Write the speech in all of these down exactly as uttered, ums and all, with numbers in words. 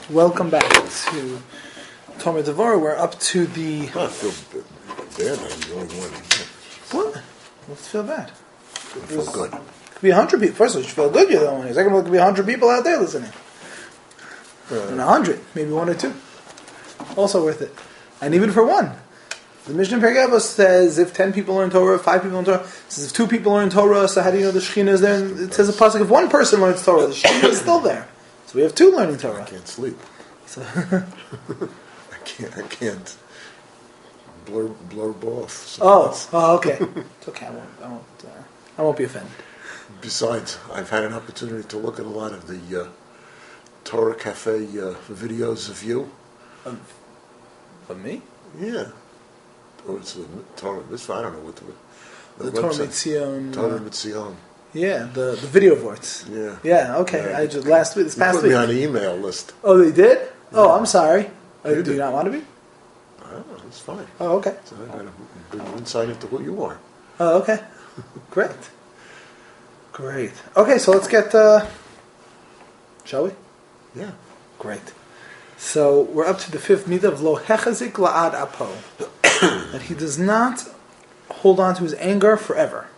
Welcome back to Talmud Devorah. We're up to the... I feel bad that I'm the only one. What? Let's feel bad. I feel good. It could be a hundred people. First of all, you should feel good you're the only one. Second of all, it could be a hundred people out there listening. Uh, And a hundred, maybe one or two. Also worth it. And even for one. The Mishnah in Perkei Avos says if ten people learn Torah, if five people learn Torah. It says if two people learn Torah, so how do you know the Shekhinah is there? And it says a pasuk if one person learns Torah, the Shekhinah is still there. So we have two learning Torah. I can't sleep. So I can't. I can't blur blurb off. So oh, that's- oh, okay. It's okay. I won't. I won't. Uh, I won't be offended. Besides, I've had an opportunity to look at a lot of the uh, Torah Cafe uh, videos of you. Of, of me? Yeah. Or it's the Torah Mitzvah. I don't know what the The, Torah website- Mitzion. Torah Uh, Mitzion. yeah, the the video vorts. Yeah. Yeah. Okay. Yeah. I just last week, this You past put week. me on the email list. Oh, they did. Oh, I'm sorry. Oh, You do you did. not want to be? I don't know. It's fine. Oh, okay. So I got a big insight into who you are. Oh, okay. Great. Great. Okay, so let's get. Uh, shall we? Yeah. Great. So we're up to the fifth midah of lo hechazik la'ad apo, that he does not hold on to his anger forever.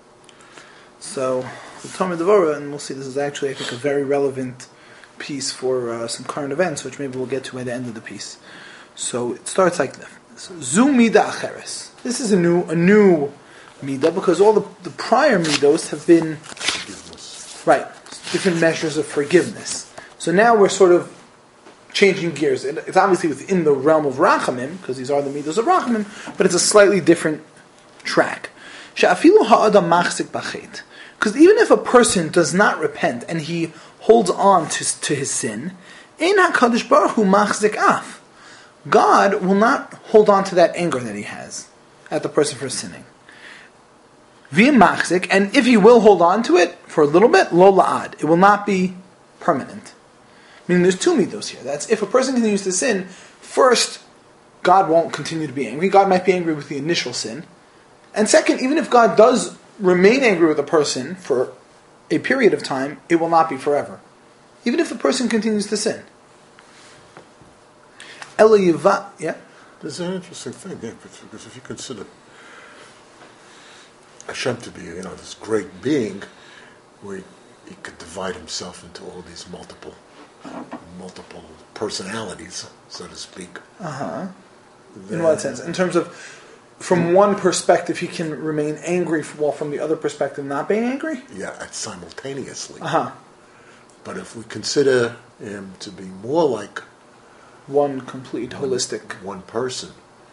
So the Talmud Devorah, and we'll see. This is actually, I think, a very relevant piece for uh, some current events, which maybe we'll get to by the end of the piece. So it starts like this: Zu midah acheres. This is a new a new midah because all the, the prior midos have been Forgiveness. right different measures of forgiveness. So now we're sort of changing gears. It- It's obviously within the realm of Rachamim, because these are the midos of Rachamim, but it's a slightly different track. She'afilu ha'adam machzik b'chet. Because even if a person does not repent and he holds on to, to his sin, ein HaKadosh Baruch Hu machzik af. God will not hold on to that anger that he has at the person for sinning. V'im machzik, and if he will hold on to it for a little bit, lo la'ad. It will not be permanent. Meaning there's two midos here. That's if a person continues to sin, first, God won't continue to be angry. God might be angry with the initial sin. And second, even if God does remain angry with a person for a period of time, it will not be forever. Even if the person continues to sin. Ela yiva, yeah? There's an interesting thing, yeah, because if you consider Hashem to be, you know, this great being, where he, he could divide himself into all these multiple, multiple personalities, so to speak. Uh-huh. In then- what sense? In terms of, from one perspective, he can remain angry, while from the other perspective not being angry? Yeah, and simultaneously. Uh-huh. But if we consider him to be more like One complete, holistic. one person,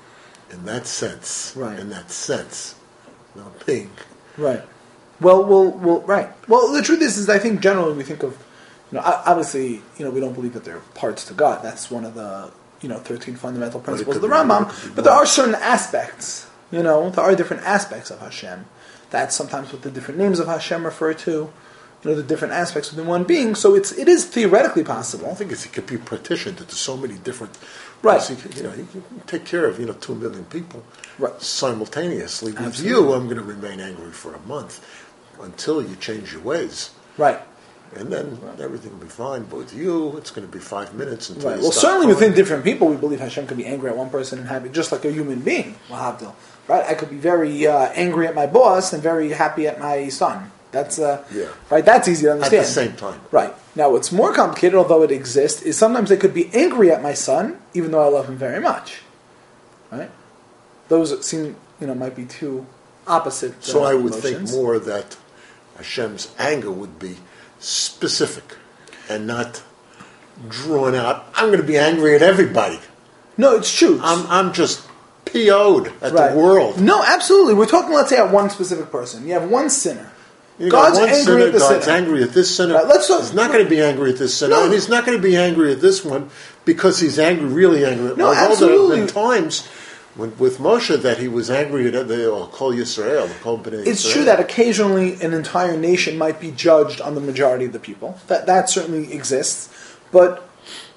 in that sense, Right. in that sense, not being, Right. Well, well, well, right. Well, the truth is, is I think generally we think of, you know, o- obviously, you know, we don't believe that there are parts to God. That's one of the, you know, thirteen fundamental it principles of could the be Rambam. more, it could be But there more. are certain aspects, you know, there are different aspects of Hashem. That's sometimes what the different names of Hashem refer to, you know, the different aspects within one being. So it's, it is theoretically I possible. think it's, it could be partitioned into so many different. Right. You know, you can take care of you know two million people Right. simultaneously. With Absolutely. you, I'm going to remain angry for a month until you change your ways, Right. and then everything will be fine. But with you, it's going to be five minutes until Right. you Well, stop certainly crying. within different people, we believe Hashem can be angry at one person and happy, just like a human being. Wahavdil. Right? I could be very uh, angry at my boss and very happy at my son. That's uh, Yeah. right. That's easy to at understand. the same time. Right. Now, what's more complicated, although it exists, is sometimes I could be angry at my son, even though I love him very much. Right. Those seem, you know, might be two opposite. So uh, I would emotions. think more that Hashem's anger would be specific and not drawn out. I'm going to be angry at everybody. No, it's true. I'm I'm just P O'd at Right. the world. No, absolutely. We're talking, let's say, at one specific person. You have one sinner. You got God's one angry sinner, at the God's sinner. angry at this sinner. Right, let's talk- he's not going to be angry at this sinner, No. and he's not going to be angry at this one because he's angry, really angry. No, Although absolutely. there have been times when, with Moshe that he was angry at the oh, Kol Yisrael, the Kol Bnei It's Yisrael. true that occasionally an entire nation might be judged on the majority of the people. That that certainly exists. But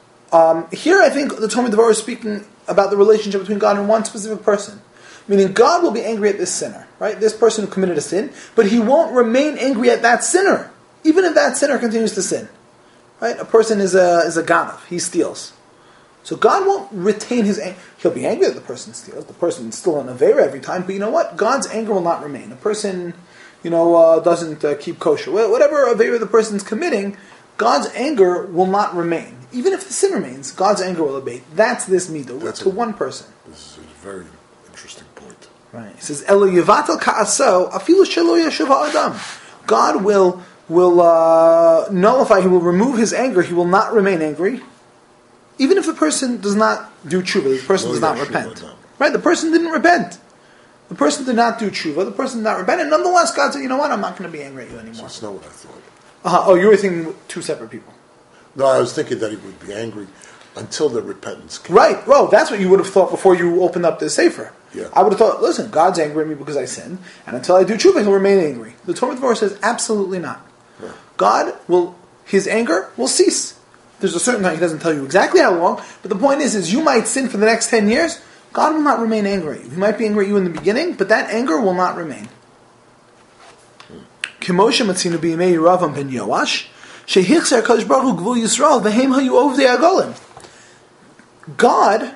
um, here I think the Talmud Devorah is speaking about the relationship between God and one specific person. Meaning God will be angry at this sinner, right? This person who committed a sin, but he won't remain angry at that sinner, even if that sinner continues to sin. right? A person is a is a ganav. He steals. So God won't retain his anger. He'll be angry that the person steals. The person is still an avera every time. But you know what? God's anger will not remain. A person, you know, uh, doesn't uh, keep kosher. Whatever avera the person's committing, God's anger will not remain. Even if the sin remains, God's anger will abate. That's this midah That's to a, one person. This is a very interesting point. Right. He says, "Elo yevatel ka'aso afilu shelo yashuv ha'adam." God will will uh, nullify. He will remove his anger. He will not remain angry, even if the person does not do tshuva. The person does not repent. Right. The person didn't repent. The person did not do tshuva. The person did not repent, and nonetheless, God said, "You know what? I'm not going to be angry at you anymore." That's not what I thought. Uh-huh. Oh, you were thinking two separate people. No, I was thinking that he would be angry until the repentance came. Right. Well, that's what you would have thought before you opened up the sefer. Yeah. I would have thought, listen, God's angry at me because I sinned, and until I do tshuva, he'll remain angry. The Torah Devorah says, absolutely not. Yeah. God will, his anger will cease. There's a certain time, he doesn't tell you exactly how long, but the point is, is you might sin for the next ten years, God will not remain angry at you. He might be angry at you in the beginning, but that anger will not remain. Kimosha matzinu b'yimei Yeravam ben Yoash, shehichzer HaKadosh Baruch Hu gvul Yisrael, v'hem hayu ovdei agolim. God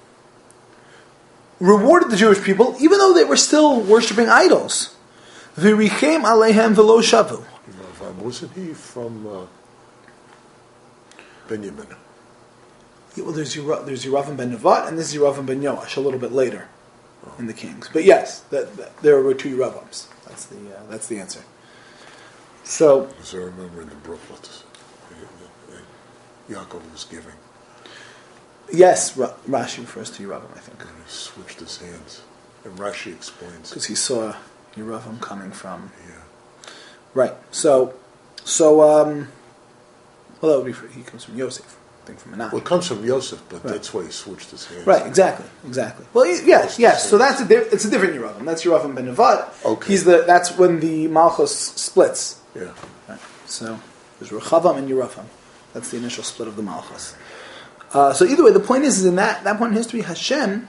rewarded the Jewish people, even though they were still worshipping idols. V'richem aleihem v'lo shavu. Wasn't he from uh, Benjamin? Yeah, well, there's Yerav, there's Yeravam ben Nevat, and this is Yeravam ben Yoash a little bit later oh. in the Kings. But yes, that, that, there were two Yeravams. That's the uh, that's the answer. So, as I remember in the Brooklets, Yaakov was giving. Yes, Ra- Rashi refers to Yeravam, I think. And he switched his hands. And Rashi explains. Because he saw Yeravam coming from... Yeah. Right. So, so um, well, that would be... For, he comes from Yosef, I think from Menachem. Well, it comes from Yosef, but right. that's why he switched his hands. Right, exactly, exactly. Well, yes, yes. So that's a di- it's a different Yeravam. That's Yeravam ben Nevat. Okay. He's the that's when the Malchus splits. Yeah. Right. So there's Rechavam and Yeravam. That's the initial split of the Malchus. Uh, so either way, the point is, is in that that point in history, Hashem,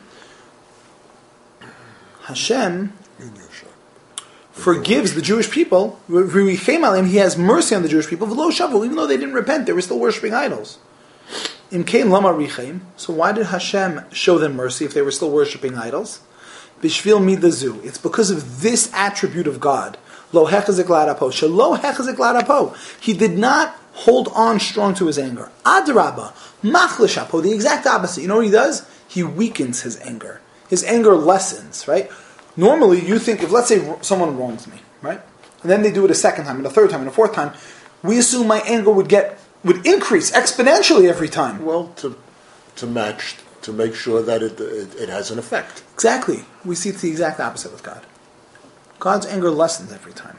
Hashem forgives the Jewish people. He has mercy on the Jewish people. Even though they didn't repent, they were still worshiping idols. So why did Hashem show them mercy if they were still worshiping idols? Bishvil midazu. It's because of this attribute of God. Lo hechazik larapo. Shelo hechazik larapo. He did not hold on strong to his anger. Adraba. Machlishapo. The exact opposite. You know what he does? He weakens his anger. His anger lessens, right? Normally, you think, if let's say someone wrongs me, right? And then they do it a second time, and a third time, and a fourth time, we assume my anger would get would increase exponentially every time. Well, to to match, to make sure that it, it, it has an effect. Exactly. We see it's the exact opposite with God. God's anger lessens every time.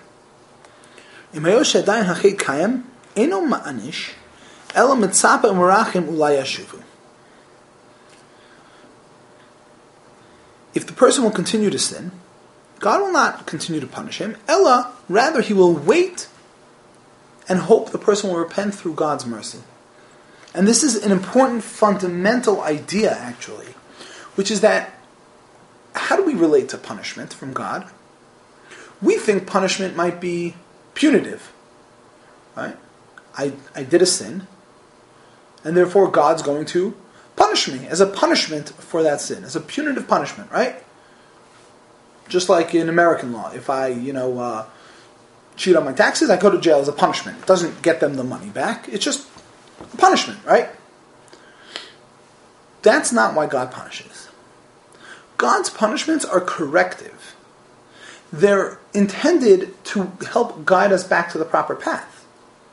If the person will continue to sin, God will not continue to punish him. Ella, rather, he will wait and hope the person will repent through God's mercy. And this is an important fundamental idea, actually, which is that how do we relate to punishment from God? We think punishment might be punitive, right? I, I did a sin, and therefore God's going to punish me as a punishment for that sin, as a punitive punishment, right? Just like in American law, if I, you know, uh, cheat on my taxes, I go to jail as a punishment. It doesn't get them the money back. It's just a punishment, right? That's not why God punishes. God's punishments are corrective. They're intended to help guide us back to the proper path.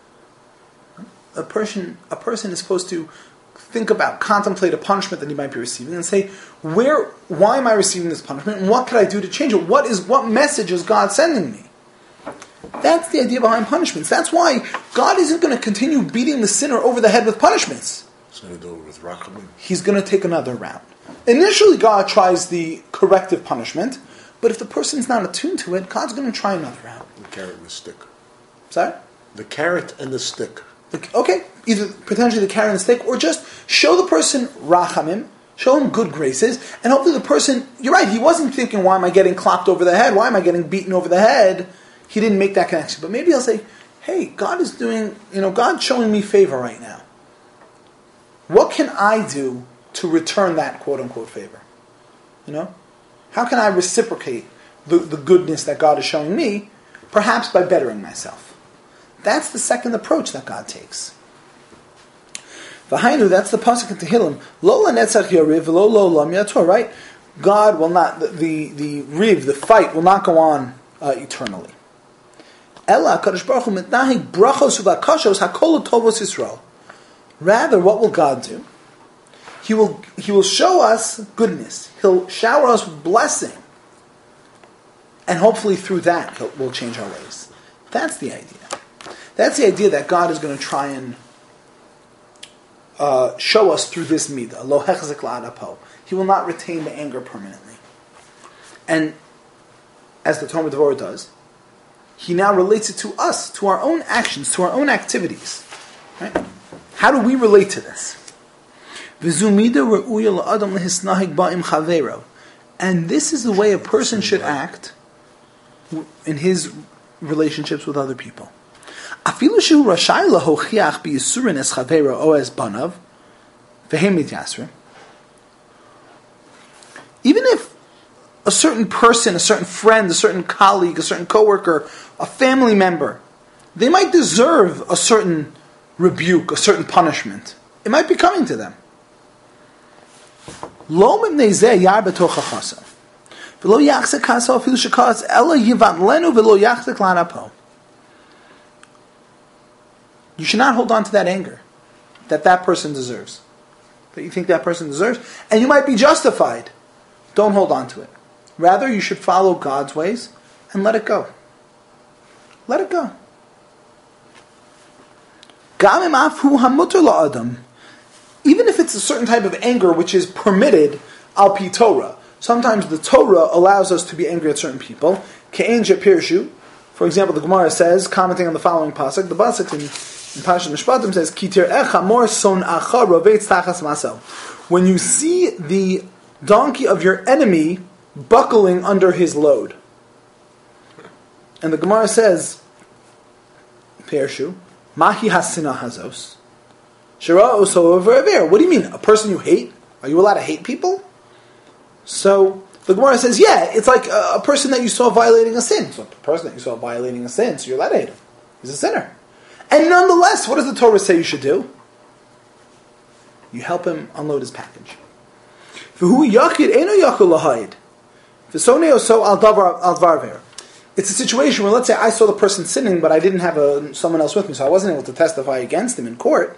A person, a person is supposed to think about, contemplate a punishment that he might be receiving, and say, "Where? Why am I receiving this punishment? And what could I do to change it? What is? What message is God sending me?" That's the idea behind punishments. That's why God isn't going to continue beating the sinner over the head with punishments. He's going to do it with rachamim. He's going to take another round. Initially, God tries the corrective punishment, but if the person's not attuned to it, God's going to try another round. The carrot and the stick. Sorry? The carrot and the stick. Okay, either potentially the carrot and the stick, or just show the person rachamim, show him good graces, and hopefully the person, you're right, he wasn't thinking, why am I getting clopped over the head? Why am I getting beaten over the head? He didn't make that connection. But maybe he'll say, hey, God is doing, you know, God's showing me favor right now. What can I do to return that quote-unquote favor? You know? How can I reciprocate the, the goodness that God is showing me, perhaps by bettering myself? That's the second approach that God takes. V'hainu, that's the pasuk in Tehillim. Lo lanetzach yariv, lo lo lam yator, right? God will not, the, the, the riv, the fight will not go on uh, eternally. Ella, Kadosh Baruch Hu, mitnahi brachos uvakashos hakol tovos Yisrael. Rather, what will God do? He will, he will show us goodness. He'll shower us with blessing. And hopefully through that, he'll, we'll change our ways. That's the idea. That's the idea that God is going to try and uh, show us through this midah. Lo hechzik la'adapo. He will not retain the anger permanently. And as the Talmud Devorah does, he now relates it to us, to our own actions, to our own activities. Right? How do we relate to this? And this is the way a person should act in his relationships with other people. Even if a certain person, a certain friend, a certain colleague, a certain coworker, a family member, they might deserve a certain rebuke, a certain punishment. It might be coming to them. You should not hold on to that anger that that person deserves, that you think that person deserves, and you might be justified. Don't hold on to it. Rather, you should follow God's ways and let it go. Let it go. Even if it's a certain type of anger which is permitted al pi Torah. Sometimes the Torah allows us to be angry at certain people. Ke'en shepirshu. For example, the Gemara says, commenting on the following pasuk, the pasuk in, in Parashat Mishpatim says, Kitir echa mor son acha rovetz tachas masel. When you see the donkey of your enemy buckling under his load. And the Gemara says, Pirshu, mahi hasina hazos. What do you mean? A person you hate? Are you allowed to hate people? So the Gemara says, yeah, it's like a, a person that you saw violating a sin. So a person that you saw violating a sin, so you're allowed to hate him. He's a sinner. And nonetheless, what does the Torah say you should do? You help him unload his package. It's a situation where, let's say, I saw the person sinning, but I didn't have a, someone else with me, so I wasn't able to testify against him in court.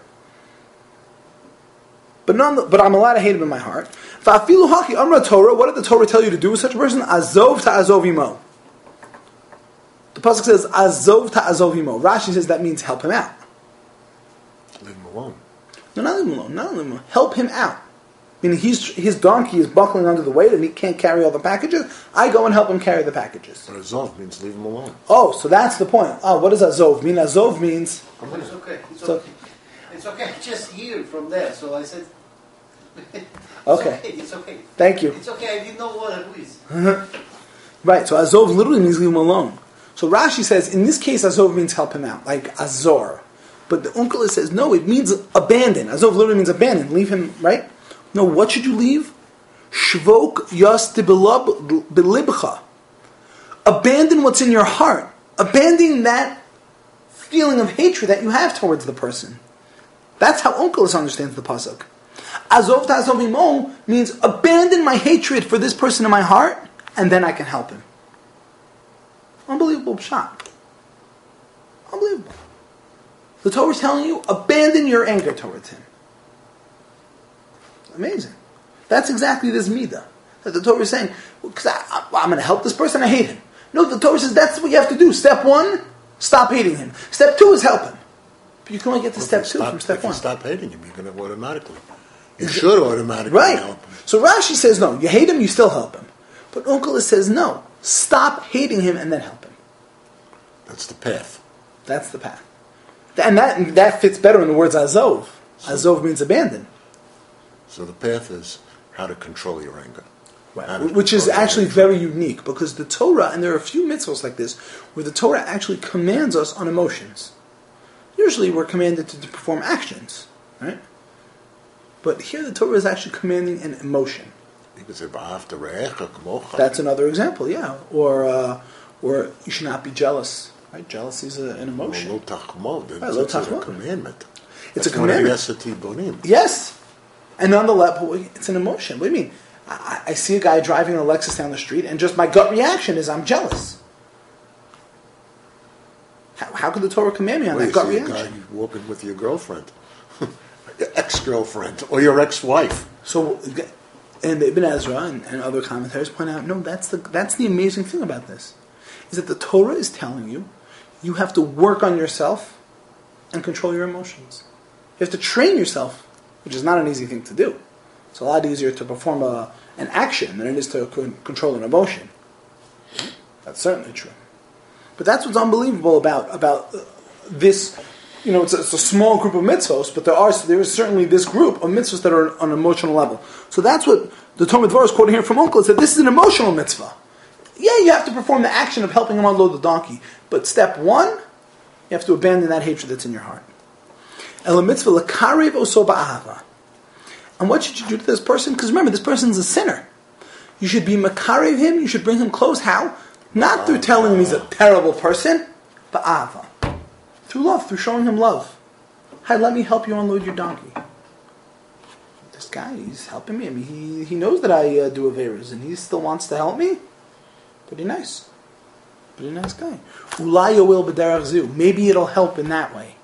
But none, but I'm allowed to hate him in my heart. What did the Torah tell you to do with such a person? Azov ta'azov imo. The pasuk says azov ta'azov imo. Rashi says that means help him out. Leave him alone. No, not leave him alone. Not leave him alone. Help him out. Meaning he's, his donkey is buckling under the weight and he can't carry all the packages. I go and help him carry the packages. But azov means leave him alone. Oh, so that's the point. Oh, what does azov mean? Azov means... It's okay. It's so, okay. It's okay. Just hear from there. So I said... It's okay. okay. It's okay. Thank you. It's okay. I didn't know what it was. Right, so azov literally means leave him alone. So Rashi says, in this case, azov means help him out, like azor. But the Unkala says, no, it means abandon. Azov literally means abandon. Leave him, right? No, what should you leave? Shvok yas belibcha. Abandon what's in your heart. Abandon that feeling of hatred that you have towards the person. That's how Onkelos understands the pasuk. Azov ta'azov imo means abandon my hatred for this person in my heart, and then I can help him. Unbelievable pshat. Unbelievable. The Torah is telling you, abandon your anger towards him. Amazing. That's exactly this midah that the Torah is saying. Because well, I'm going to help this person, I hate him. No, the Torah says that's what you have to do. Step one, stop hating him. Step two is help him. But you can only get to Well, step two stop, from step if one. you stop hating him, you're going to automatically. You should automatically right. help him. So Rashi says no. You hate him, you still help him. But Onkelos says no. Stop hating him and then help him. That's the path. That's the path. And that that fits better in the words azov. Azov means abandon. So the path is how to control your anger. Right. Which is actually very unique, because the Torah, and there are a few mitzvahs like this, where the Torah actually commands us on emotions. Usually we're commanded to, to perform actions, right? But here the Torah is actually commanding an emotion. You could say, that's another example, yeah. Or uh, or you should not be jealous, right? Jealousy is a, an emotion. Lo tachmod. Right, lo it's a tachmod. commandment. It's That's a commandment. Yes. And nonetheless, it's an emotion. What do you mean? I, I see a guy driving a Lexus down the street, and just my gut reaction is I'm jealous. How, how could the Torah command me on Wait, that gut see reaction? A guy walking with your girlfriend, your ex-girlfriend, or your ex-wife. So, and Ibn Ezra and, and other commentators point out, no, that's the that's the amazing thing about this, is that the Torah is telling you, you have to work on yourself and control your emotions. You have to train yourself, which is not an easy thing to do. It's a lot easier to perform a, an action than it is to con- control an emotion. That's certainly true. But that's what's unbelievable about about uh, this. You know, it's a, it's a small group of mitzvos, but there are there is certainly this group of mitzvos that are on an emotional level. So that's what the Talmud Dvar is quoting here from Uncle. It said this is an emotional mitzvah. Yeah, you have to perform the action of helping him unload the donkey, but step one, you have to abandon that hatred that's in your heart. El mitzvah lekarev oso ba'ahava. And what should you do to this person? Because remember, this person's a sinner. You should be makarev him. You should bring him close. How? Not through telling him he's a terrible person, but ahava. Through love, through showing him love. Hi, let me help you unload your donkey. This guy, he's helping me. I mean, he, he knows that I uh, do averas, and he still wants to help me. Pretty nice. Pretty nice guy. Ulai will b'derech zu. Maybe it'll help in that way.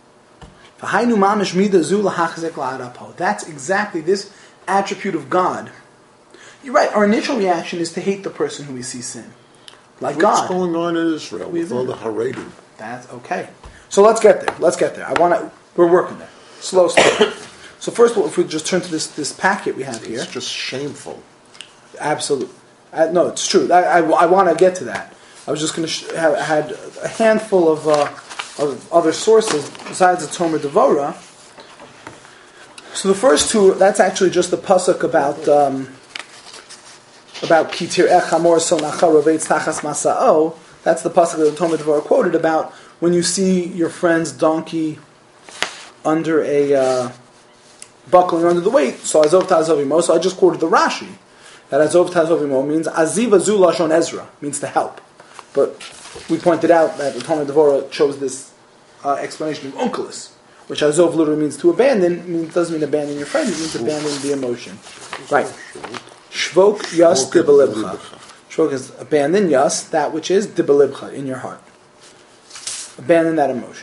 That's exactly this attribute of God. You're right, our initial reaction is to hate the person who we see sin. Like What's God. What's going on in Israel with all the Haredim? That's okay. So let's get there. Let's get there. I want to. We're working there. Slow, slow. So first of all, if we just turn to this, this packet we have here. It's just shameful. Absolutely. Uh, no, it's true. I, I, I want to get to that. I was just going to sh- have had a handful of... Uh, of other sources besides the Tomer Devora. So the first two, that's actually just the pasuk about um, about Kitir Ech Hamor Son Acharovetz Tachas Masao. That's the pasuk that the Tomer Devora quoted about when you see your friend's donkey under a uh, buckling under the weight. So Azov Tazovimo. So I just quoted the Rashi that Azov Tazovimo means Aziva Zu Lashon Ezra, means to help. But we pointed out that the Tomer Devora chose this uh, explanation of Onkelos, which Azov literally means to abandon. It doesn't mean abandon your friend, it means abandon the emotion. Right. Shvok yas dibelibcha. Shvok is abandon yas, that which is dibelibcha, in your heart. Abandon that emotion.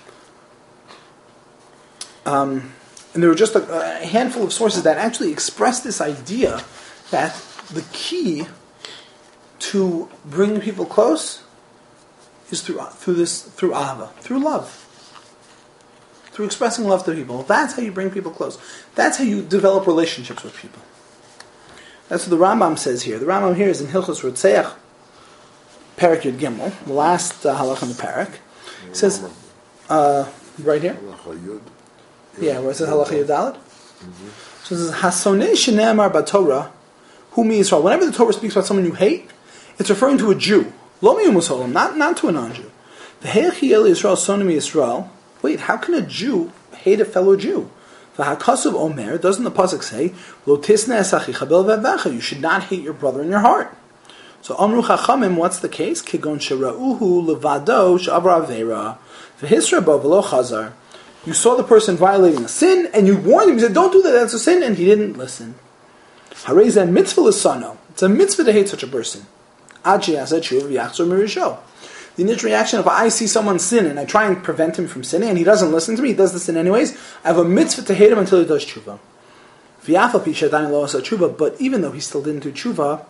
Um, and there were just a, a handful of sources that actually express this idea that the key to bringing people close is through through this through ahava, through love, through expressing love to people. That's how you bring people close. That's how you develop relationships with people. That's what the Rambam says here. The Rambam here is in Hilchos Rotzeach, Parak Yud Gimel, the last uh, halach in the parak. It says uh, right here. Yeah, where it says halacha Yud Dalet. So it says Hasonei shene'amar b'Torah hu mi Yisrael. Whenever the Torah speaks about someone you hate, it's referring to a Jew. Lo mi Musolim, not not to a non-Jew. V'hechi el Yisrael sonim Yisrael. Wait, how can a Jew hate a fellow Jew? V'hakasav Omer, doesn't the pasuk say, Lo tisne esachicha bel ve'vecha, you should not hate your brother in your heart. So Amru Chachamim, what's the case? Kigon shera'uhu levado she'avra avera v'hisra bo v'lo chazar. You saw the person violating a sin, and you warned him. You said, "Don't do that. That's a sin," and he didn't listen. Harei mitzvah l'sano. It's a mitzvah to hate such a person. The initial reaction, if I see someone sin and I try and prevent him from sinning and he doesn't listen to me, he does the sin anyways, I have a mitzvah to hate him until he does tshuva. But even though he still didn't do tshuva,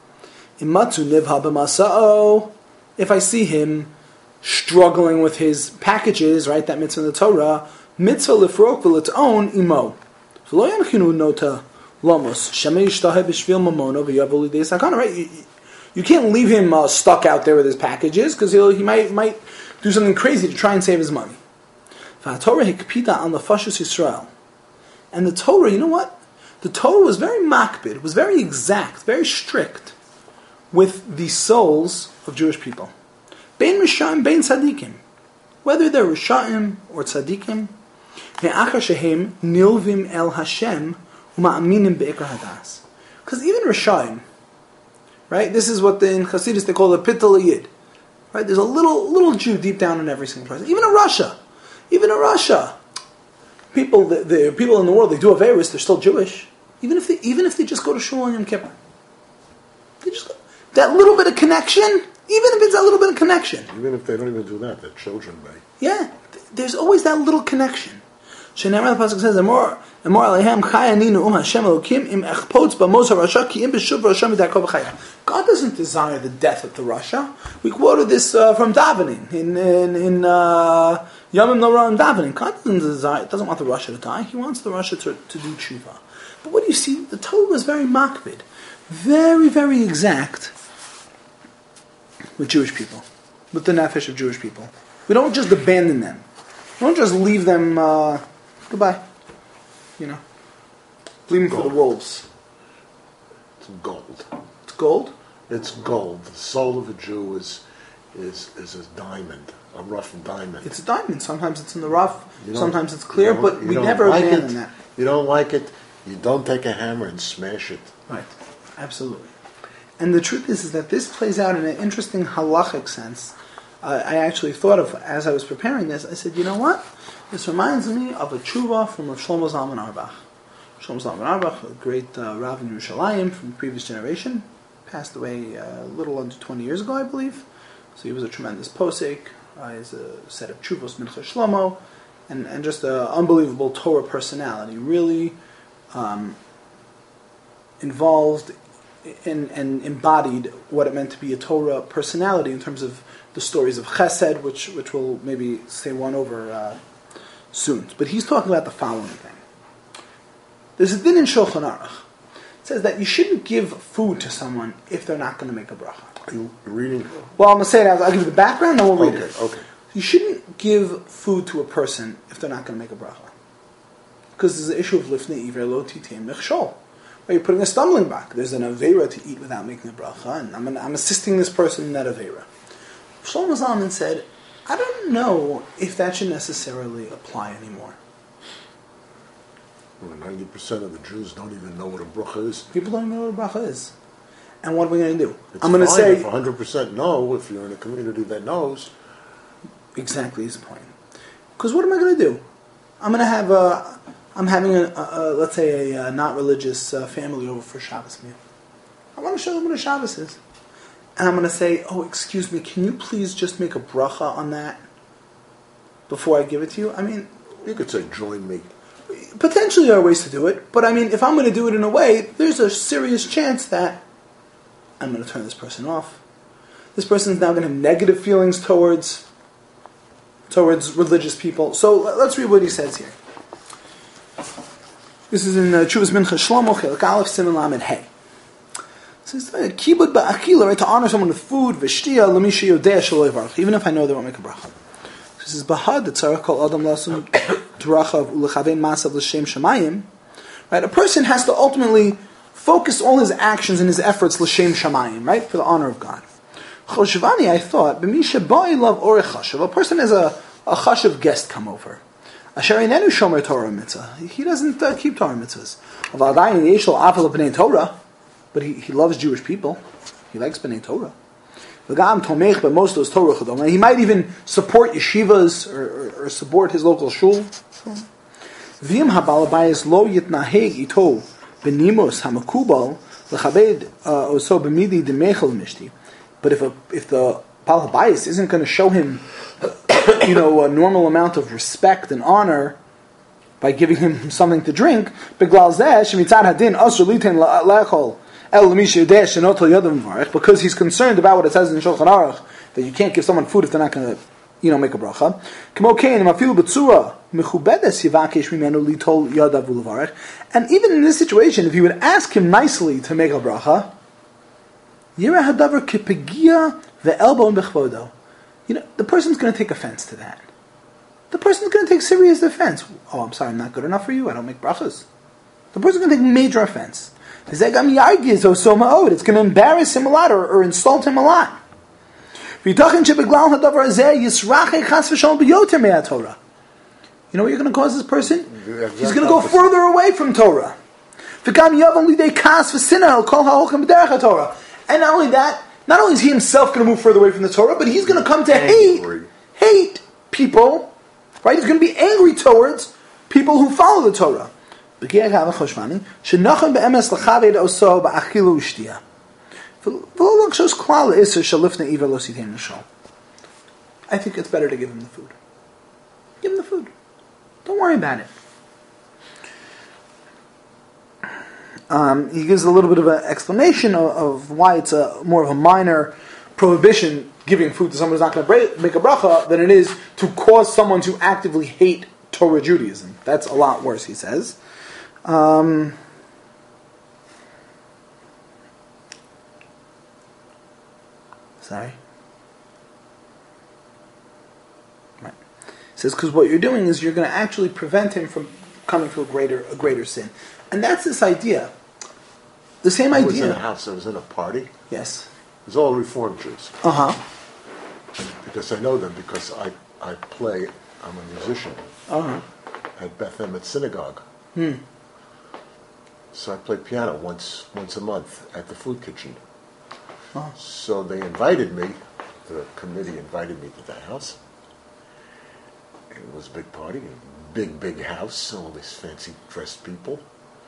if I see him struggling with his packages, right, that mitzvah in the Torah, mitzvah lifrok v'lit'on imo. V'lo yanchinu nota lamos shemei yishtahe b'shvil mamono v'yavol lidei sakana, right? You can't leave him uh, stuck out there with his packages because he he might might do something crazy to try and save his money. And the Torah, you know what? the Torah was very makbid, was very exact, very strict with the souls of Jewish people. Bein Rishayim, bein Tzadikim. Whether they're Rishayim or Tzadikim, ve'achar shehem nilvim el Hashem u'ma'aminim be'ikar hadas. Because even Rishayim, right? This is what the, in Hasidus they call the Pitel Yid. Right? There's a little little Jew deep down in every single person. Even in Russia. Even in Russia. People, the, the people in the world, they do Averis, they're still Jewish. Even if they, even if they just go to Shul on Yom Kippur. They just go, that little bit of connection, even if it's that little bit of connection. Even if they don't even do that, their children may. Yeah. There's always that little connection. Shenamar the pasuk says, "Amor, amor alehem chayaninu um Hashem Elokim im echpotz b'mos harasha ki im b'shuv Hashem midakov chaya." God doesn't desire the death of the Rasha. We quoted this uh, from davening in in, in uh, Yomim Norah and davening. God doesn't desire, doesn't want the Rasha to die. He wants the Rasha to, to do tshuva. But what do you see? The Torah was very makbid, very very exact with Jewish people, with the nefesh of Jewish people. We don't just abandon them. We don't just leave them. Uh, Goodbye. You know. Bleeding for the wolves. It's gold. It's gold? It's gold. The soul of a Jew is is is a diamond, a rough diamond. It's a diamond. Sometimes it's in the rough, You don't- sometimes it's clear, you don't- but you we don't never like abandon it. that. You don't like it, you don't take a hammer and smash it. Right. Absolutely. And the truth is, is that this plays out in an interesting halachic sense. Uh, I actually thought of, as I was preparing this, I said, you know what? This reminds me of a tshuva from Rav Shlomo Zalman Auerbach. Shlomo Zalman Auerbach, a great uh, Rav in Yerushalayim from the previous generation, passed away uh, a little under twenty years ago, I believe. So he was a tremendous posek. Uh, he's a set of tshuvos Mincha Shlomo, and, and just an unbelievable Torah personality. Really um, involved in, and embodied what it meant to be a Torah personality in terms of the stories of Chesed, which which we'll maybe say one over uh, soon. But he's talking about the following thing. There's a din in Shulchan Aruch. It says that you shouldn't give food to someone if they're not going to make a bracha. Are you reading? Well, I'm going to say it. I'll give you the background, and we'll read Okay, it. okay. You shouldn't give food to a person if they're not going to make a bracha. Because there's the issue of lifnei iver lo titim mechshol. You're putting a stumbling block. There's an aveira to eat without making a bracha, and I'm, an, I'm assisting this person in that aveira. Shlomo Zalman said, I don't know if that should necessarily apply anymore. Well, ninety percent of the Jews don't even know what a bracha is. People don't know what a bracha is. And what are we going to do? It's I'm going to fine say... if one hundred percent know, if you're in a community that knows. Exactly his point. Because what am I going to do? I'm going to have a... I'm having, a, a, a let's say, a, a not religious uh, family over for Shabbos meal. I want to show them what a Shabbos is. And I'm going to say, oh, excuse me, can you please just make a bracha on that before I give it to you? I mean... You could say, join me. Potentially there are ways to do it, but I mean, if I'm going to do it in a way, there's a serious chance that I'm going to turn this person off. This person is now going to have negative feelings towards towards religious people. So let's read what he says here. This is in uh, Chuvas Mincha Shlomo, Chelik Aleph, Siman Lamed Hey. It says, Kibud ba'achila, right, to honor someone with food, v'shtiya, l'misha yodea shelo yivarach, even if I know they won't make a bracha. This is Bahad, the tzarech kol adam lasun turachav u'lechavein masav l'shem shamayim. Right, a person has to ultimately focus all his actions and his efforts l'shem shamayim, right, for the honor of God. Choshvani, I thought, b'misha ba'i love orech chashav, a person has a, a chashav guest come over. Asher inenu shomer Torah mitzvah, he doesn't uh, keep Torah mitzvahs. Aval dayin yeshel afal b'nei Torah, but he, he loves Jewish people. He likes b'nei Torah. He might even support yeshivas or, or, or support his local shul. But if a, if the Baal Habayis isn't going to show him, you know, a normal amount of respect and honor by giving him something to drink, because he's concerned about what it says in Shulchan Aruch, that you can't give someone food if they're not going to, you know, make a bracha. And even in this situation, if you would ask him nicely to make a bracha, you know, the person's going to take offense to that. The person's going to take serious offense. Oh, I'm sorry, I'm not good enough for you. I don't make brachas. The person's going to take major offense. It's going to embarrass him a lot or, or insult him a lot. You know what you're going to cause this person? He's going to go further away from Torah. And not only that, not only is he himself going to move further away from the Torah, but he's going to come to hate, hate people, right? He's going to be angry towards people who follow the Torah. I think it's better to give him the food. Give him the food. Don't worry about it. Um, he gives a little bit of an explanation of, of why it's a more of a minor prohibition giving food to someone who's not going to make a bracha than it is to cause someone to actively hate Torah Judaism. That's a lot worse, he says. Um, sorry. Right. It says because what you're doing is you're going to actually prevent him from coming to a greater a greater sin, and that's this idea. The same I idea. I was in a house. I was in a party. Yes. It was all Reform Jews. Uh huh. Because I know them because I I play. I'm a musician. Uh huh. At Beth Emet Synagogue. Hmm. So I play piano once once a month at the food kitchen. Oh. So they invited me. The committee invited me to the house. It was a big party, a big big house, all these fancy dressed people.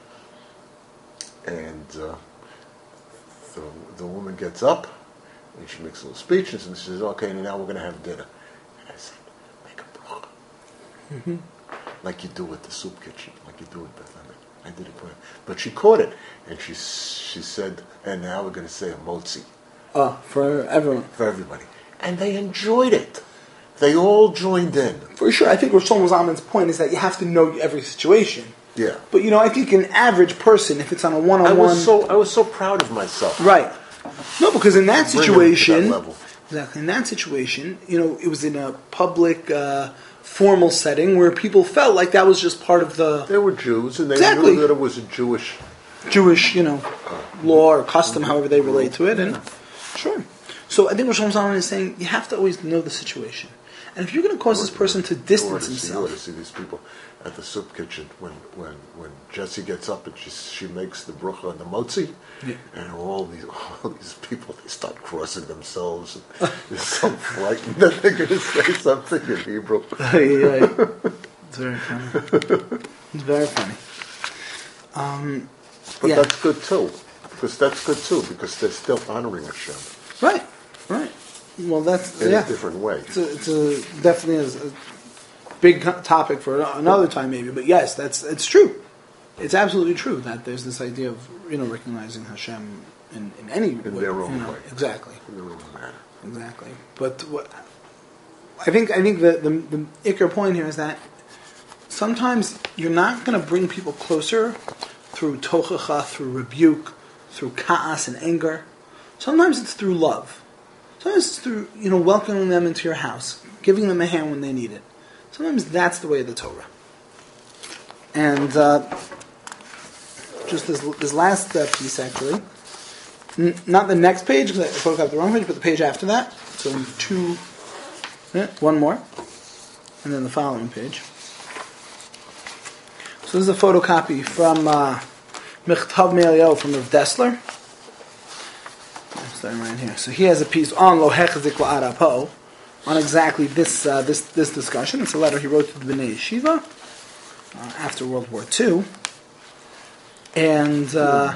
And uh, the the woman gets up and she makes a little speech and she says, "Okay, now we're going to have dinner." And I said, "Make a bracha." Mm-hmm. Like you do at the soup kitchen, like you do at Beth Emet. I did it, but she caught it, and she she said, "And now we're going to say a motzi." Oh, for everyone, for everybody, and they enjoyed it. They all joined in. For sure, I think Rosh Shlomo Zalman's point is that you have to know every situation. Yeah, but you know, I think an average person, if it's on a one-on-one, I was so I was so proud of myself. Right. No, because in that situation, that level. exactly in that situation, you know, it was in a public. Uh, formal setting where people felt like that was just part of the... They were Jews, and they exactly. knew that it was a Jewish... Jewish, you know, law or custom, however they relate to it, and sure. So I think Rosh Hashanah is saying, you have to always know the situation. And if you're going to cause this person to distance you himself... You ought to see these people at the soup kitchen when when, when Jessie gets up and she she makes the bracha on the motzi, yeah. and all these all these people, they start crossing themselves. They're so frightened that they're going to say something in Hebrew. yeah, it's very funny. It's very funny. Um, but yeah. that's good too, because that's good too, because they're still honoring Hashem. Right, right. Well, that's in yeah. a different way. It's, a, it's a, definitely a, a big topic for another time, maybe. But yes, that's it's true. It's absolutely true that there's this idea of you know recognizing Hashem in, in any in way, their own you know, way, exactly, in their own manner, exactly. But what I think I think the the, the ikar point here is that sometimes you're not going to bring people closer through tochacha, through rebuke, through ka'as and anger. Sometimes it's through love. Sometimes it's through, you know, welcoming them into your house, giving them a hand when they need it. Sometimes that's the way of the Torah. And uh, just this, this last uh, piece, actually, n- not the next page, because I photographed the wrong page, but the page after that. So two, eh, one more, and then the following page. So this is a photocopy from uh, Michtav Me'Eliyahu from Rav Dessler. Starting right here. So he has a piece on Lo Hechazik La'arapo, on exactly this uh, this this discussion. It's a letter he wrote to the Bnei Yeshiva uh, after World War Two. And uh,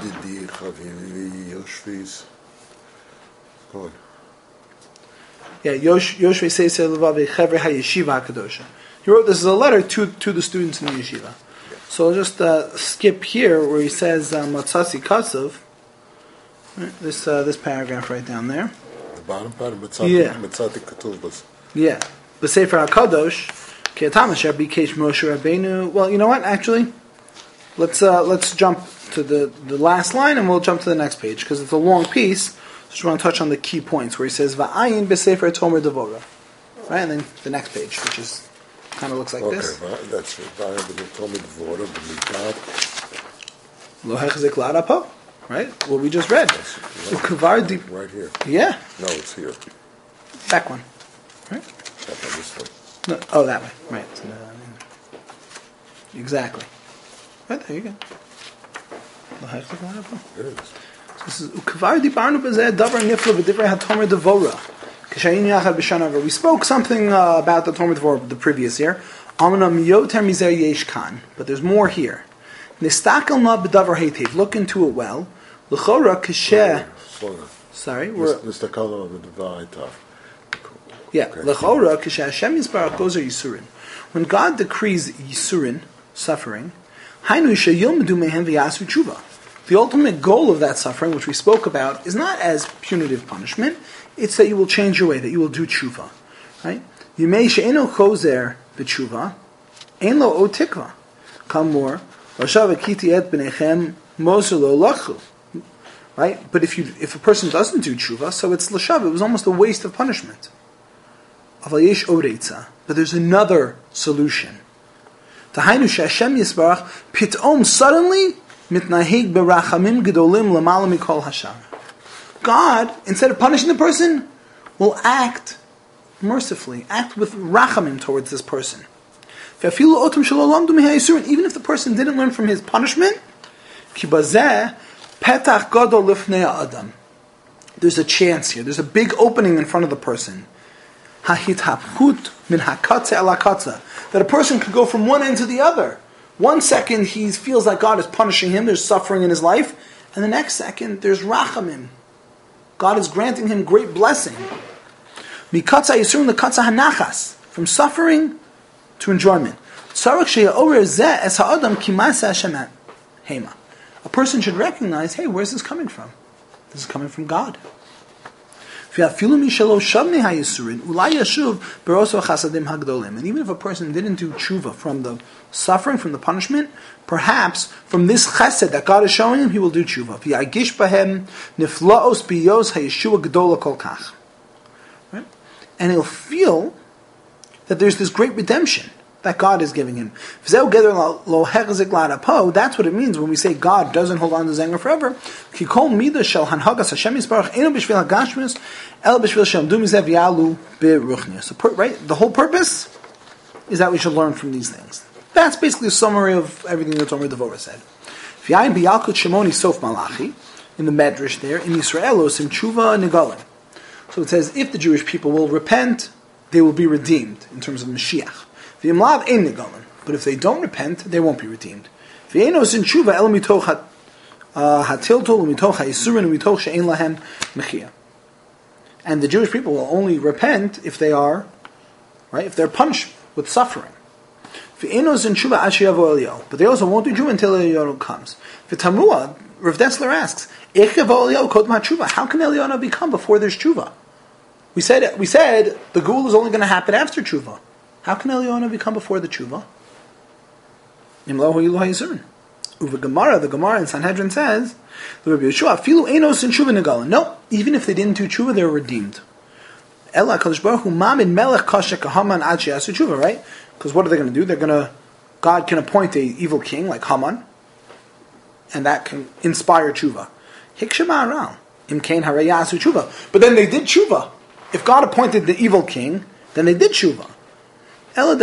yeah, Yosh Yoshvei Seisei Levavi Chevre HaYeshiva HaKadosha. He wrote this as a letter to to the students in the yeshiva. So I'll just uh, skip here where he says Matzasi Kasav. Right, this uh, this paragraph right down there. The bottom part of Mitzati, yeah. Mitzati Ketuvas. Yeah. B'Sefer HaKadosh, Ke'atam Asher Bikesh Moshe Rabbeinu. Well, you know what? Actually, let's uh, let's jump to the, the last line and we'll jump to the next page because it's a long piece. So just want to touch on the key points where he says Va'ayin B'Sefer Tomer Devora. Right, and then the next page, which is kind of looks like okay, this. Okay, that's Va'ayin B'Tomer Devora, B'Midat. Lo hechzik la'arapo. Right? What we just read. Ukavar di. Right here. Yeah. No, it's here. Back one. Right? Check on this one. No, oh, that way. Right. So, uh, exactly. Right, there you go. Lo hechzik la'arapo. It is. This is Ukavar di barnu b'zeh davar nifla b'divrei hatomer devora. K'shayin yachad b'shana. We spoke something uh, about the Tomer Devora the previous year. Amana miyoter mizer yesh kan. But there's more here. Nistakel na b'davar heitiv. Look into it well. L'chora k'sheh. Sorry, we're. Nistakel na b'davar heitiv. Yeah. L'chora k'sheh Hashem yisbarach gozer yisurin. When God decrees yisurin, suffering, hainu sheyilmedu mehem v'yasu tshuva. The ultimate goal of that suffering, which we spoke about, is not as punitive punishment. It's that you will change your way, that you will do tshuva. Right? Yimei she'eno chozer b'tshuva, ein lo o tikva. Kamor, rashav akiti et b'nechem moser lo lachu. Right? But if you if a person doesn't do tshuva, so it's l'shav. It was almost a waste of punishment. Aval yesh oreitza. But there's another solution. Tahainu she'Hashem yisbarach pitom suddenly mitnahig berachamim gedolim l'mala mikol hashar. God, instead of punishing the person, will act mercifully, act with rachamim towards this person. Even if the person didn't learn from his punishment, there's a chance here. There's a big opening in front of the person. That a person could go from one end to the other. One second he feels like God is punishing him, there's suffering in his life, and the next second there's rachamim. God is granting him great blessing. From suffering to enjoyment. A person should recognize, hey, where's this coming from? This is coming from God. And even if a person didn't do tshuva from the suffering, from the punishment, perhaps from this chesed that God is showing him, he will do tshuva. Right? And he'll feel that there's this great redemption that God is giving him. That's what it means when we say God doesn't hold on to Zenger forever. So, right, the whole purpose is that we should learn from these things. That's basically a summary of everything that Tomer Devora said. In the Medrash there, in Yisraelos, in Tshuva Nigalim. So it says, if the Jewish people will repent, they will be redeemed in terms of Mashiach. But if they don't repent, they won't be redeemed. And the Jewish people will only repent if they are, right, if they're punished with suffering. But they also won't do tshuva until Eliyahu comes. Rav Dessler asks, how can Eliyahu become before there's tshuva? We said we said the Geula is only going to happen after tshuva. How can Eliyahu become before the tshuva? Uva Gemara, the Gemara in Sanhedrin says, no, even if they didn't do tshuva, they were redeemed. Right? Because what are they going to do? They're going to, God can appoint a evil king like Haman, and that can inspire tshuva. But then they did tshuva. If God appointed the evil king, then they did tshuva. No,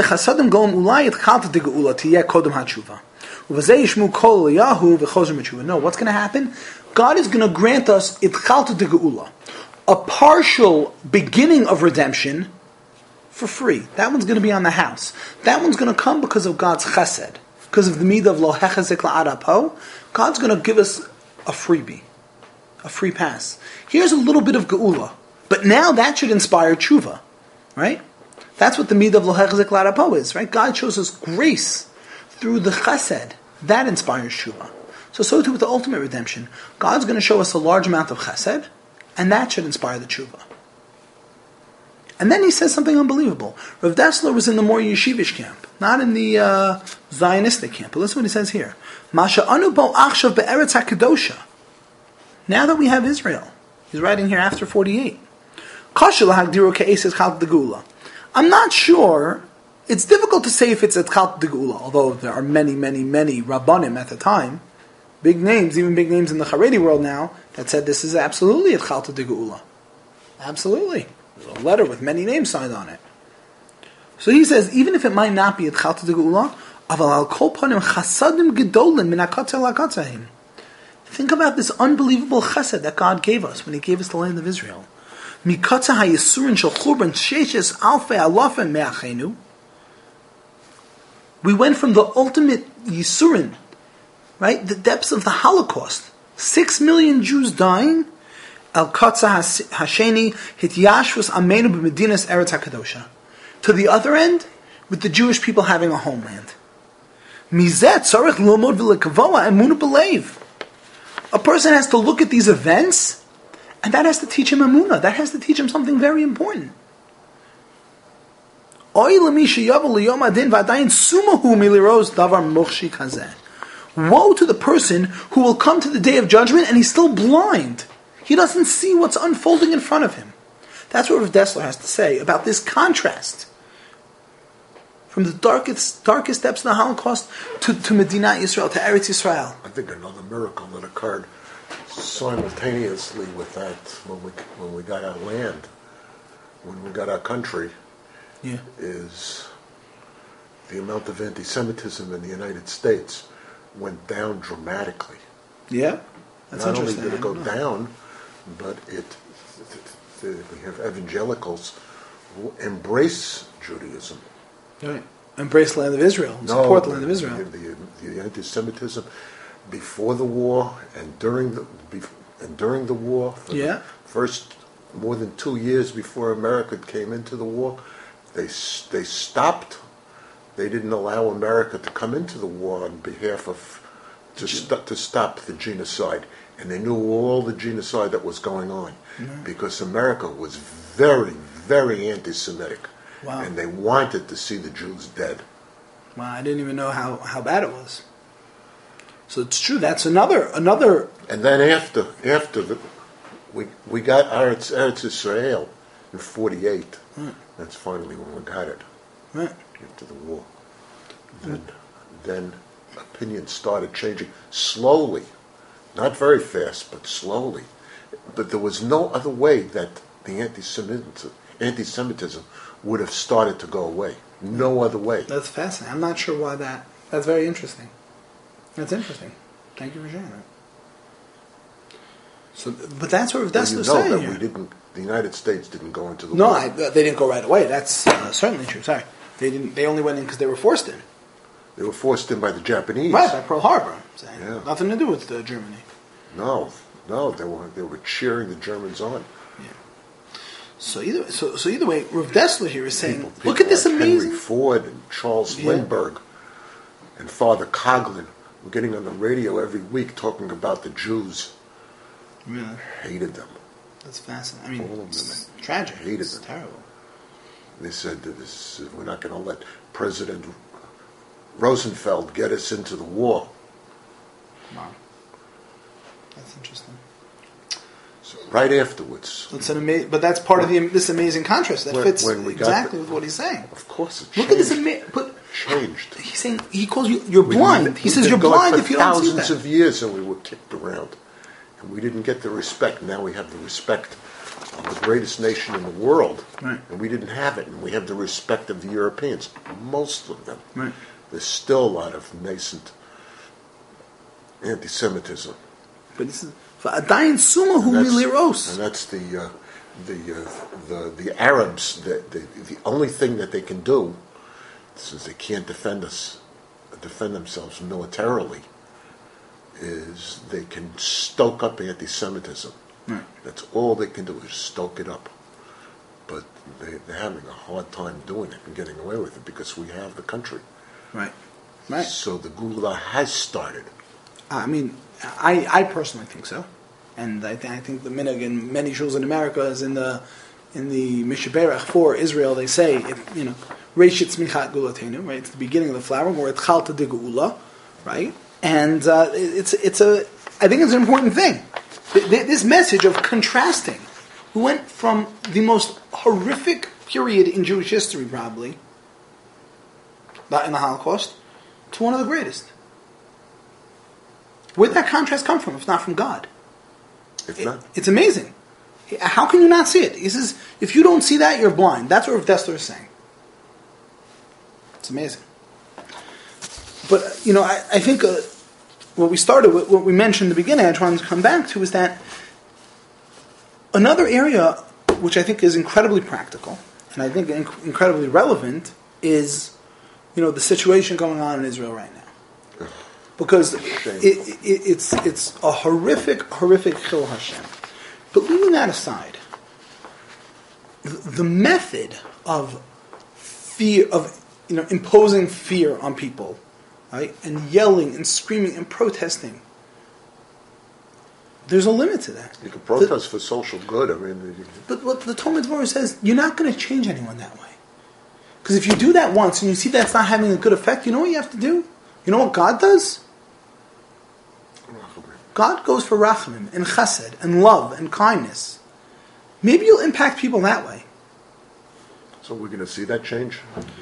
what's going to happen? God is going to grant us a partial beginning of redemption for free. That one's going to be on the house. That one's going to come because of God's chesed, because of the midah of lo hechazik la'arapo. God's going to give us a freebie, a free pass. Here's a little bit of geula, but now that should inspire tshuva, right? That's what the midah of lo hechazik la'arapo is, right? God shows us grace through the chesed. That inspires tshuva. So, so too with the ultimate redemption. God's going to show us a large amount of chesed, and that should inspire the tshuva. And then he says something unbelievable. Rav Dessler was in the more yeshivish camp, not in the uh, Zionistic camp. But listen what he says here. Masha anu bo achshav be'eretz hakadosha. Now that we have Israel, he's writing here after forty-eight. Kasha lahagdiru ke'eses chalt degula. I'm not sure. It's difficult to say if it's a chalt degula, although there are many, many, many rabbanim at the time. big names, even big names in the Haredi world now, that said this is absolutely Chalta de Geula. Absolutely. There's a letter with many names signed on it. So he says, even if it might not be Chalta de Geula, aval al kol panim chasadim gedolim min hakatzel hakatzahim. Think about this unbelievable chesed that God gave us when He gave us the land of Israel. Mikatza hayisurin shel churban sheishes alfei alafim me'achenu. We went from the ultimate yisurin, right, the depths of the Holocaust, six million Jews dying, al katza hasheni hityashvus amenu b'medinas eretz hakadosha. To the other end, with the Jewish people having a homeland. Mizet tzarich lomod v'lekavoa emuna b'leiv. A person has to look at these events, and that has to teach him emunah. That has to teach him something very important. Woe to the person who will come to the day of judgment and he's still blind. He doesn't see what's unfolding in front of him. That's what Rav Dessler has to say about this contrast from the darkest darkest depths of the Holocaust to, to Medina Israel, to Eretz Israel. I think another miracle that occurred simultaneously with that when we when we got our land, when we got our country, yeah. is the amount of anti-Semitism in the United States went down dramatically. Yeah, that's Not only interesting. did it go down, but it, it, it we have evangelicals who embrace Judaism. Right. Embrace the land of Israel. No, Support the land of Israel. The, the, the anti-Semitism before the war and during the bef- and during the war. For Yeah. the first more than two years before America came into the war, they they stopped. They didn't allow America to come into the war on behalf of to st- to stop the genocide, and they knew all the genocide that was going on Mm-hmm. because America was very, very anti-Semitic. Wow. And they wanted to see the Jews dead. Wow, I didn't even know how, how bad it was. So it's true. That's another another. And then after after the, we we got Eretz, Eretz Israel in forty-eight. Right. That's finally when we got it Right. after the war. Then then opinions started changing slowly, not very fast, but slowly. But there was no other way that the anti-Semitism, anti-Semitism would have started to go away. No other way. That's fascinating. I'm not sure why that. That's very interesting. That's interesting. Thank you for sharing that. So, but that's what that's Well, what you know saying that here. we didn't. The United States didn't go into the No, war. I, they didn't go right away. That's uh, certainly true. Sorry, they didn't. They only went in because they were forced in. They were forced in by the Japanese. Right, by Pearl Harbor. I'm saying. Yeah. Nothing to do with uh, Germany. No, no, they were they were cheering the Germans on. So either so, so either way, Rav Dessler here is saying, People, look people at this like amazing. Henry Ford and Charles Yeah. Lindbergh and Father Coughlin were getting on the radio every week talking about the Jews. Really, Hated them. that's fascinating. I mean, All of them. it's tragic. Hated It's them. terrible. They said that this, we're not going to let President Roosevelt get us into the war. Wow, that's interesting. So right afterwards, That's an ama- but that's part of the, this amazing contrast that When- fits when we got exactly the- with what he's saying. of course, it Look changed. at this ama- but changed. he's saying he calls you you're We blind. didn't- He we've says been you're going blind for if you don't see thousands that. of years, and we were kicked around, and we didn't get the respect. Now we have the respect of the greatest nation in the world, Right. and we didn't have it. And we have the respect of the Europeans, most of them. Right. There's still a lot of nascent anti-Semitism, But this is Adayin Sumahu and that's, Miliros. and that's the uh, the, uh, the the Arabs. The, the the only thing that they can do, since they can't defend us, defend themselves militarily, is they can stoke up anti-Semitism. Right. That's all they can do is stoke it up. But they, they're having a hard time doing it and getting away with it because we have the country. Right. Right. So the Gula has started. I mean, I, I personally think so, and I, th- I think the minhag in many shuls in America is in the in the Mishaberach for Israel. They say, if, you know, Reishit Tzmichat Gulatenu, right? It's the beginning of the flower, or it's Chalta de Geula, right? And uh, it's it's a I think it's an important thing. Th- th- This message of contrasting, we went from the most horrific period in Jewish history, probably, not in the Holocaust, to one of the greatest. Where'd that contrast come from if not from God? If It- not, it's amazing. How can you not see it? He says, if you don't see that, you're blind. That's what Rav Dessler is saying. It's amazing. But, you know, I, I think uh, what we started with, what we mentioned in the beginning, I just wanted to come back to, is that another area which I think is incredibly practical, and I think inc- incredibly relevant, is, you know, the situation going on in Israel right now. Because it, it, it's it's a horrific, horrific Chil Hashem. But leaving that aside, the, the method of fear, of you know, imposing fear on people, right, and yelling and screaming and protesting, there's a limit to that. you can protest for social good. I mean, you, But what the Talmud Torah says, you're not going to change anyone that way. Because if you do that once and you see that's not having a good effect, you know what you have to do? You know what God does? God goes for rachamim and chesed and love and kindness. Maybe you'll impact people that way. so we're going to see that change.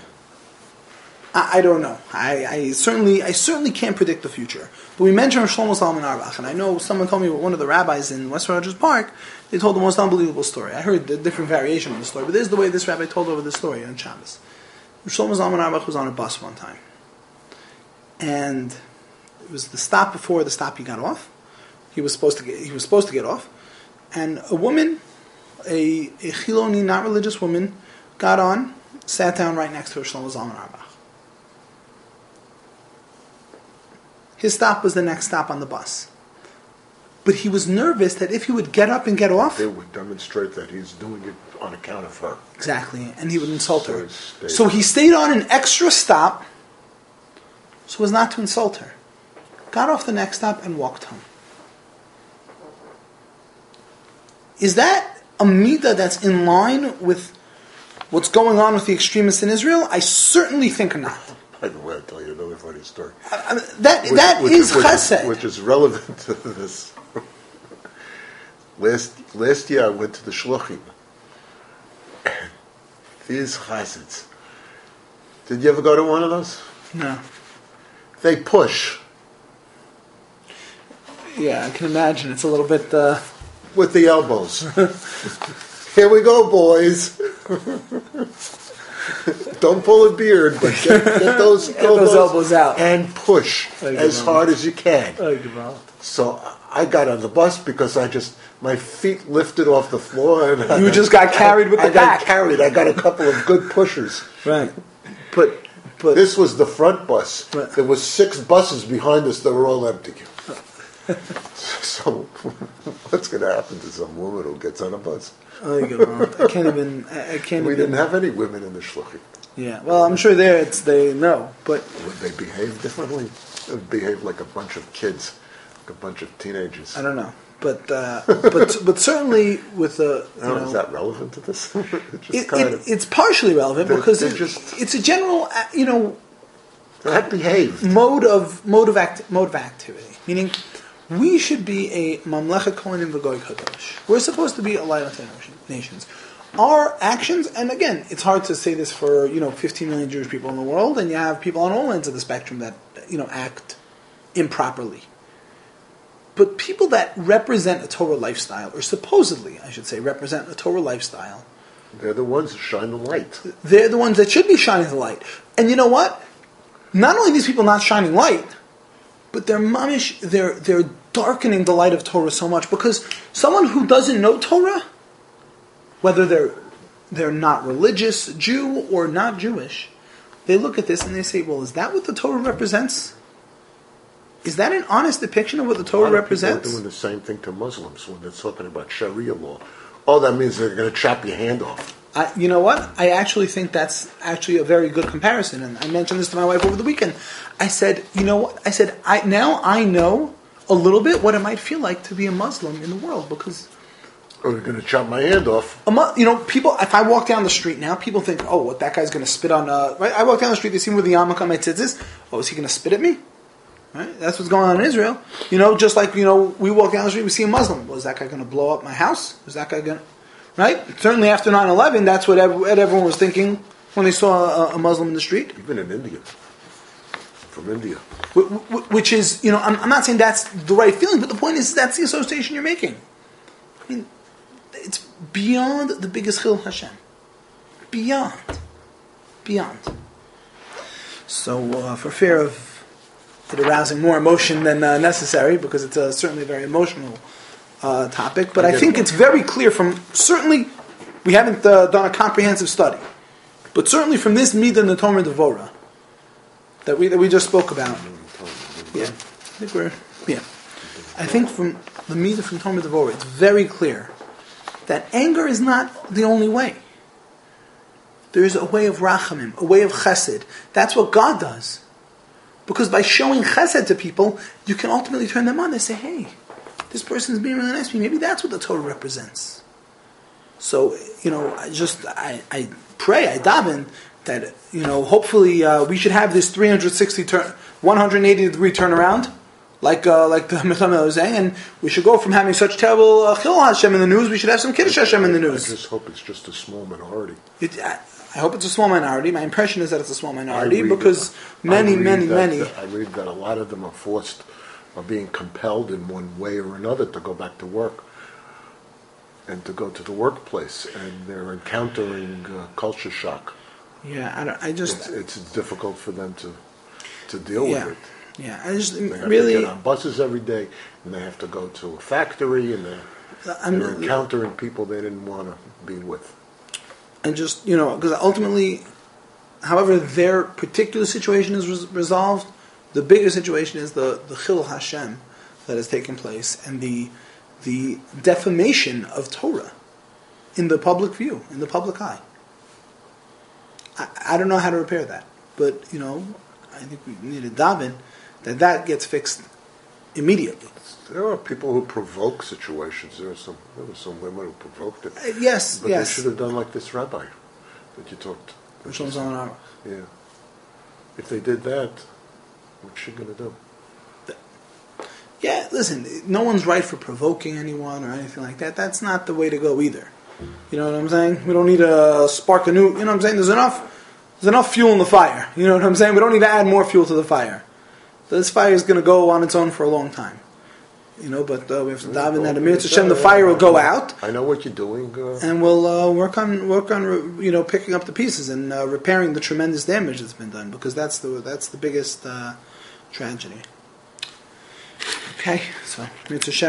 I, I don't know. I, I certainly I certainly can't predict the future. But we mentioned Shlomo Zalman Auerbach, and I know someone told me one of the rabbis in West Rogers Park, they told the most unbelievable story. I heard a different variation of the story, but this is the way this rabbi told over the story on Shabbos. Shlomo Zalman Auerbach was on a bus one time. And it was the stop before the stop he got off. He was supposed to get he was supposed to get off. And a woman, a, a Chiloni, not religious woman, got on, sat down right next to Shlomo Zalman Auerbach. His stop was the next stop on the bus. But he was nervous that if he would get up and get off... They would demonstrate that he's doing it on account of her. Exactly, and he would insult So her. he stayed. So he stayed on an extra stop so as not to insult her. Got off the next stop and walked home. Is that a midah that's in line with what's going on with the extremists in Israel? I certainly think not. By the way, I'll tell you another funny story. I- I mean, that Which- that which- is which chesed. Which is relevant to this. last last year I went to the Shluchim. These chassids. Did you ever go to one of those? No. They push Yeah, I can imagine. It's a little bit... Uh, with the elbows. Here we go, boys. Don't pull a beard, but get, get those, Get those elbows out. and push Thank you, as Mom. hard as you can. oh, Gaval. So I got on the bus because I just my feet lifted off the floor and You I, just got carried with I the got back. carried. I got a couple of good pushers. Right. But... but This was the front bus. Right. There was six buses behind us that were all empty. So what's going to happen to some woman who gets on a bus? oh, Gaval. I can't even... I, I can't We even... didn't have any women in the shluchim. Yeah, well, I'm sure there it's they know, but Would they behave differently? They would behave like a bunch of kids, like a bunch of teenagers. I don't know. But uh, but but certainly with the I you don't know, know, is that relevant to this? It just it, kind it, of, it's partially relevant They're- because they're it, just- it's a general uh, you know they're not behaved. mode of mode of act, mode of activity. Meaning, we should be a mamlechet kohanim v'goy kadosh. We're supposed to be a light unto nations. Our actions, and again, it's hard to say this for you know fifteen million Jewish people in the world, and you have people on all ends of the spectrum that you know act improperly. But people that represent a Torah lifestyle, or supposedly, I should say, represent a Torah lifestyle, They're the ones who shine the light. they're the ones that should be shining the light. And you know what? Not only are these people not shining light, but they're mamish, they're, they're darkening the light of Torah so much, because someone who doesn't know Torah, whether they're they're not religious, Jew or not Jewish, they look at this and they say, well, is that what the Torah represents? Is that an honest depiction of what the A Torah lot of people represents? are doing the same thing to Muslims when they're talking about Sharia law. Oh, that means they're going to chop your hand off. I, you know what? I actually think that's actually a very good comparison, and I mentioned this to my wife over the weekend. I said, you know what? I said, I now I know a little bit what it might feel like to be a Muslim in the world, because Or they're going to chop my hand off. a mu- you know, people. If I walk down the street now, people think, oh, what that guy's going to spit on. Uh, right? I walk down the street, they see me with the yarmulke on my tzitzis. Oh, is he going to spit at me? Right? That's what's going on in Israel. You know, just like you know, we walk down the street, we see a Muslim. Well, is that guy going to blow up my house? Is that guy going to? Right? Certainly after nine eleven, that's what, ev- what everyone was thinking when they saw a, a Muslim in the street. Even in India. from India. Which is, you know, I'm, I'm not saying that's the right feeling, but the point is that's the association you're making. I mean, it's beyond the biggest Chil Hashem. Beyond. Beyond. So, uh, for fear of it arousing more emotion than uh, necessary, because it's uh, certainly a very emotional uh, topic, but I think it's very clear from, certainly, we haven't uh, done a comprehensive study, but certainly from this Midah and the Tomer Devora, that we, that we just spoke about, yeah, I think we're, yeah. I think from the Midah from Tomer Devora, it's very clear that anger is not the only way. There is a way of rachamim, a way of chesed. That's what God does. Because by showing chesed to people, you can ultimately turn them on. They say, hey, this person is being really nice to me. Maybe that's what the Torah represents. So, you know, I just, I, I pray, I daven, that, you know, hopefully uh, we should have this three hundred sixty, turn, one hundred eighty degree turnaround, like uh, like the Milchama was saying, and we should go from having such terrible uh, Chil Hashem in the news, we should have some Kiddush Hashem in the news. I just hope it's just a small minority. It, I, I hope it's a small minority. My impression is that it's a small minority read, because many, many, that, many... That, I read that a lot of them are forced, are being compelled in one way or another to go back to work and to go to the workplace, and they're encountering uh, culture shock. Yeah, I don't. I just. It's, it's difficult for them to to deal yeah, with it. Yeah, I just They have really. to get on buses every day, and they have to go to a factory, and they're, I'm, they're encountering people they didn't want to be with. And just, you know, because ultimately, however their particular situation is res- resolved, the bigger situation is the the Chil Hashem that has taken place and the the defamation of Torah in the public view, in the public eye. I, I don't know how to repair that, but, you know, I think we need a daven that that gets fixed immediately. There are people who provoke situations. There are some. There were some women who provoked it. Uh, yes, but yes. they should have done like this rabbi that you talked. Which one's on our? Yeah. If they did that, what's she going to do? Yeah, listen, no one's right for provoking anyone or anything like that. That's not the way to go either. You know what I'm saying? We don't need to spark a new, you know what I'm saying? There's enough there's enough fuel in the fire. You know what I'm saying? We don't need to add more fuel to the fire. This fire is going to go on its own for a long time. You know, but uh, we have to daven that Amir Hashem, the fire will go out. I know what you're doing. Uh, and we'll uh, work on, work on, you know, picking up the pieces and uh, repairing the tremendous damage that's been done, because that's the, that's the biggest uh, tragedy. Okay, so Amir Hashem.